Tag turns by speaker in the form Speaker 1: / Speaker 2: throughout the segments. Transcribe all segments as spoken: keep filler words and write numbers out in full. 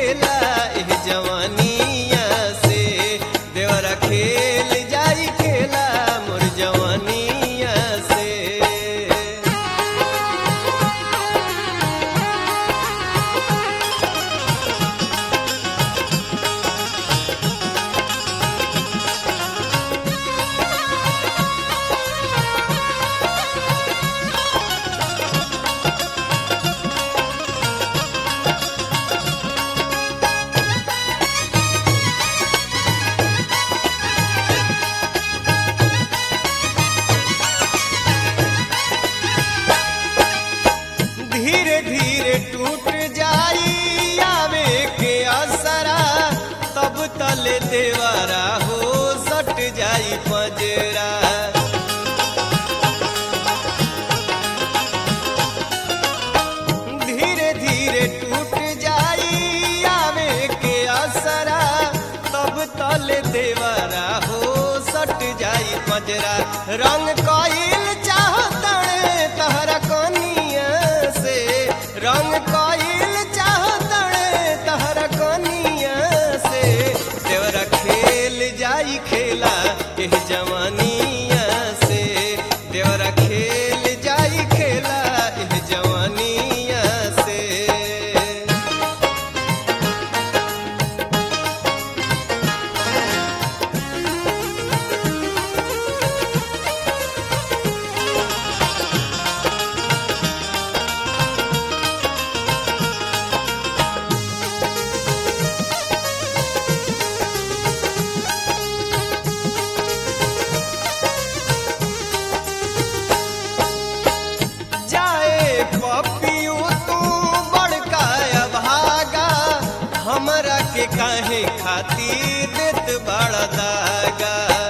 Speaker 1: खेला एह जवानिया से देवरा खेल जाई खेला मोर जवानिया से। धीरे धीरे टूट जाई आवे के असरा तब तले देवरा हो सट जाई पजरा। धीरे धीरे टूट जाई आवे के असरा तब तले देवरा हो सट जाई पजरा। रंग कइल चाहतड़े तहरा कनिया से रंग कइल चाहतड़े तहरा कनिया से देवरा खेल जाई खेला एह जवानिया से देवरा खेल जाई खेला एह जवानिया से। जाए पपियू तू बड़का अभागा हमरा के काहे खातिर देत बड़ा दागा।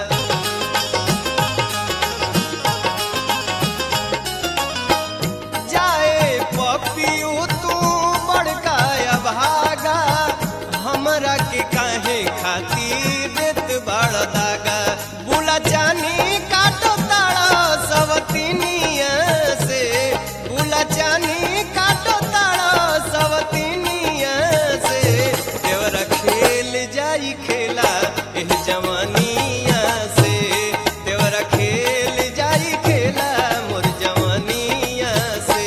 Speaker 1: जाए पपियू तू बड़का अभागा हमरा के काहे खातिर देत बड़ा दागा। बुला जानी काटो ताड़ा सवतिनिया से बुला जानी काटो ताड़ा सवतिनिया से देवरा खेल जाई खेला एह जवानिया से देवरा खेल जाई खेला मोर जवानिया से।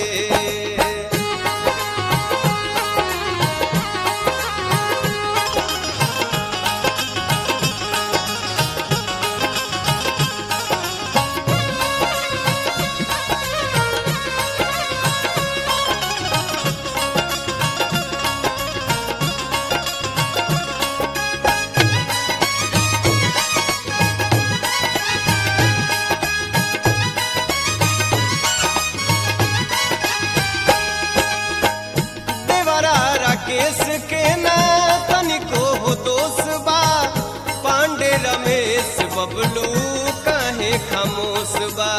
Speaker 1: देवरा राकेश के ना तनिको हो दोष बा पांडे रमेश बबलू काहे खामोश बा।